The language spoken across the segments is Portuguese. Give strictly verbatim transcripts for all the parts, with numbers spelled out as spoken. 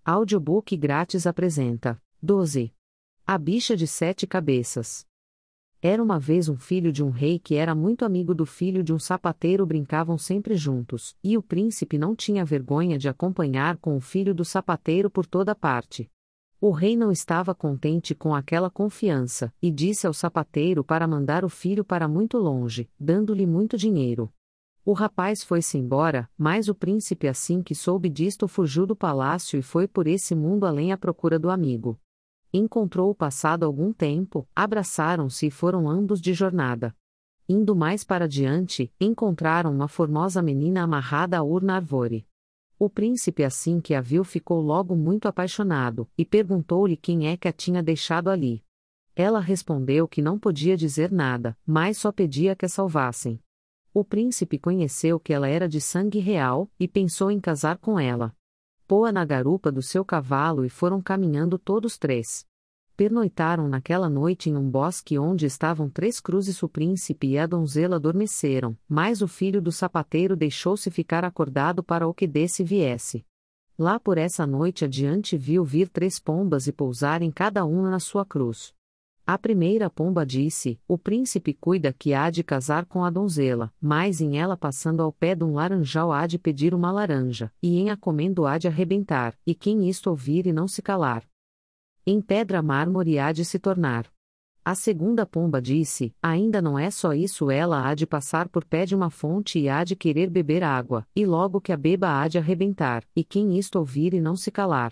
Audiobook grátis apresenta: doze. A bicha de sete cabeças. Era uma vez um filho de um rei que era muito amigo do filho de um sapateiro, brincavam sempre juntos, e o príncipe não tinha vergonha de acompanhar com o filho do sapateiro por toda parte. O rei não estava contente com aquela confiança, e disse ao sapateiro para mandar o filho para muito longe, dando-lhe muito dinheiro. O rapaz foi-se embora, mas o príncipe, assim que soube disto, fugiu do palácio e foi por esse mundo além à procura do amigo. Encontrou-o passado algum tempo, abraçaram-se e foram ambos de jornada. Indo mais para diante, encontraram uma formosa menina amarrada a urna árvore. O príncipe, assim que a viu, ficou logo muito apaixonado, e perguntou-lhe quem é que a tinha deixado ali. Ela respondeu que não podia dizer nada, mas só pedia que a salvassem. O príncipe conheceu que ela era de sangue real, e pensou em casar com ela. Pô-a na garupa do seu cavalo e foram caminhando todos três. Pernoitaram naquela noite em um bosque onde estavam três cruzes. O príncipe e a donzela adormeceram, mas o filho do sapateiro deixou-se ficar acordado para o que desse viesse. Lá por essa noite adiante viu vir três pombas e pousarem cada uma na sua cruz. A primeira pomba disse: o príncipe cuida que há de casar com a donzela, mas em ela passando ao pé de um laranjal há de pedir uma laranja, e em a comendo há de arrebentar, e quem isto ouvir e não se calar, em pedra mármore há de se tornar. A segunda pomba disse: ainda não é só isso, ela há de passar por pé de uma fonte e há de querer beber água, e logo que a beba há de arrebentar, e quem isto ouvir e não se calar,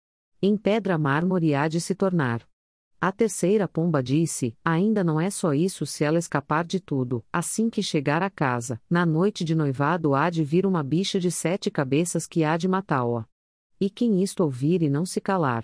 em pedra mármore há de se tornar. A terceira pomba disse: ainda não é só isso, se ela escapar de tudo, assim que chegar a casa, na noite de noivado há de vir uma bicha de sete cabeças que há de matá-la. E quem isto ouvir e não se calar,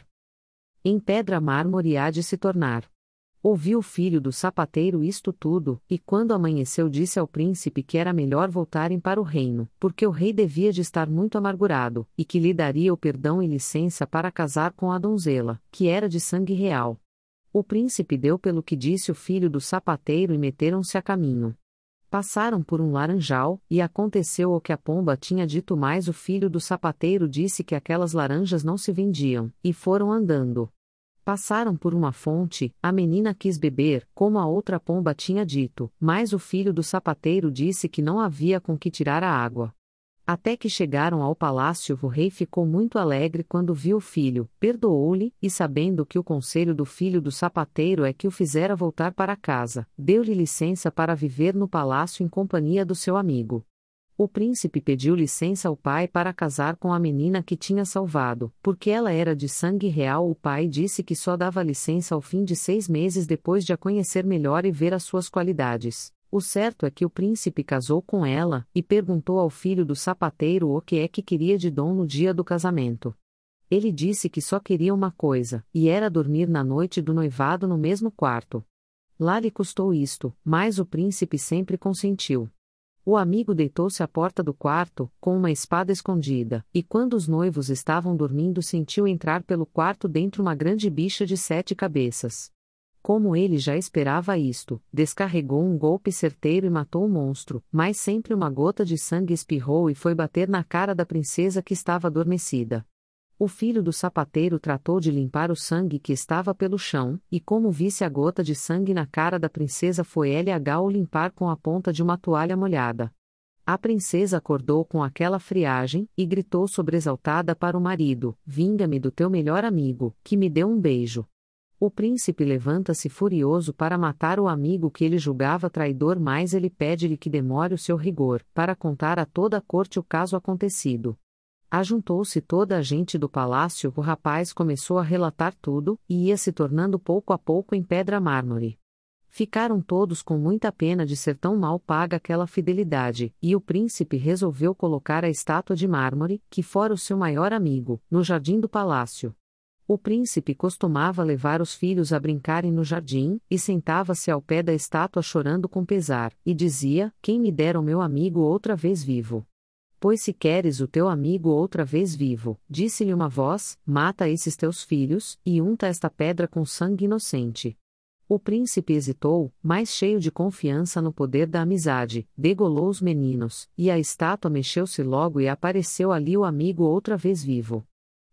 em pedra mármore há de se tornar. Ouviu o filho do sapateiro isto tudo, e quando amanheceu disse ao príncipe que era melhor voltarem para o reino, porque o rei devia de estar muito amargurado, e que lhe daria o perdão e licença para casar com a donzela, que era de sangue real. O príncipe deu pelo que disse o filho do sapateiro e meteram-se a caminho. Passaram por um laranjal, e aconteceu o que a pomba tinha dito, mas o filho do sapateiro disse que aquelas laranjas não se vendiam, e foram andando. Passaram por uma fonte, a menina quis beber, como a outra pomba tinha dito, mas o filho do sapateiro disse que não havia com que tirar a água. Até que chegaram ao palácio, o rei ficou muito alegre quando viu o filho, perdoou-lhe, e sabendo que o conselho do filho do sapateiro é que o fizera voltar para casa, deu-lhe licença para viver no palácio em companhia do seu amigo. O príncipe pediu licença ao pai para casar com a menina que tinha salvado, porque ela era de sangue real. O pai disse que só dava licença ao fim de seis meses depois de a conhecer melhor e ver as suas qualidades. O certo é que o príncipe casou com ela, e perguntou ao filho do sapateiro o que é que queria de dom no dia do casamento. Ele disse que só queria uma coisa, e era dormir na noite do noivado no mesmo quarto. Lá lhe custou isto, mas o príncipe sempre consentiu. O amigo deitou-se à porta do quarto, com uma espada escondida, e quando os noivos estavam dormindo sentiu entrar pelo quarto dentro uma grande bicha de sete cabeças. Como ele já esperava isto, descarregou um golpe certeiro e matou o monstro, mas sempre uma gota de sangue espirrou e foi bater na cara da princesa que estava adormecida. O filho do sapateiro tratou de limpar o sangue que estava pelo chão, e como visse a gota de sangue na cara da princesa, foi L H o limpar com a ponta de uma toalha molhada. A princesa acordou com aquela friagem, e gritou sobressaltada para o marido: vinga-me do teu melhor amigo, que me deu um beijo. O príncipe levanta-se furioso para matar o amigo que ele julgava traidor, mas ele pede-lhe que demore o seu rigor, para contar a toda a corte o caso acontecido. Ajuntou-se toda a gente do palácio, o rapaz começou a relatar tudo, e ia se tornando pouco a pouco em pedra mármore. Ficaram todos com muita pena de ser tão mal paga aquela fidelidade, e o príncipe resolveu colocar a estátua de mármore, que fora o seu maior amigo, no jardim do palácio. O príncipe costumava levar os filhos a brincarem no jardim, e sentava-se ao pé da estátua chorando com pesar, e dizia: quem me dera o meu amigo outra vez vivo. Pois se queres o teu amigo outra vez vivo, disse-lhe uma voz, mata esses teus filhos, e unta esta pedra com sangue inocente. O príncipe hesitou, mas cheio de confiança no poder da amizade, degolou os meninos, e a estátua mexeu-se logo e apareceu ali o amigo outra vez vivo.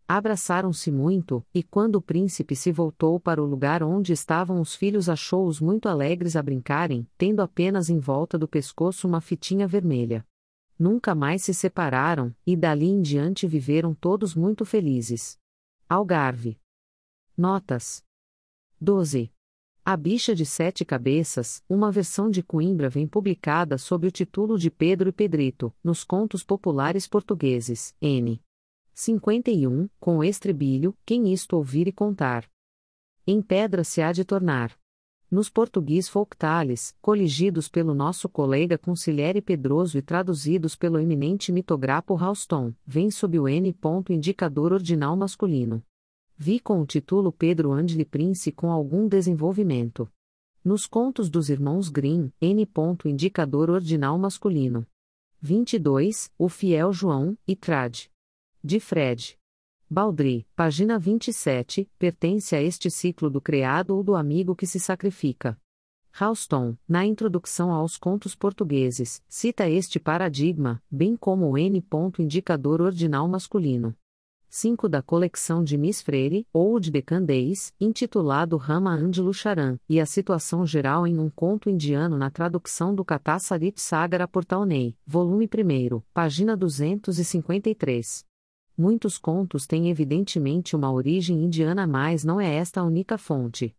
Abraçaram-se muito, e quando o príncipe se voltou para o lugar onde estavam os filhos, achou-os muito alegres a brincarem, tendo apenas em volta do pescoço uma fitinha vermelha. Nunca mais se separaram, e dali em diante viveram todos muito felizes. Algarve. Notas. doze. A Bicha de Sete Cabeças, uma versão de Coimbra vem publicada sob o título de Pedro e Pedrito, nos Contos Populares Portugueses, N. cinquenta e um, com o estribilho, quem isto ouvir e contar. Em pedra se há de tornar. Nos Português Folktales, coligidos pelo nosso colega Conciliere Pedroso e traduzidos pelo eminente mitograpo Ralston, vem sob o N. Indicador ordinal masculino. Vi com o título Pedro Andley Prince com algum desenvolvimento. Nos Contos dos Irmãos Grimm, N. Indicador ordinal masculino. vinte e dois, O Fiel João, e Trad. De Fred. Baldry, página vinte e sete, pertence a este ciclo do criado ou do amigo que se sacrifica. Ralston, na introdução aos contos portugueses, cita este paradigma, bem como o N. Indicador ordinal masculino. cinco da coleção de Miss Freire, Old Becandês, intitulado Rama Andlu Charan, e a situação geral em um conto indiano na tradução do Katha Sarit Sagara Portaunay, volume um, página duzentos e cinquenta e três. Muitos contos têm evidentemente uma origem indiana, mas não é esta a única fonte.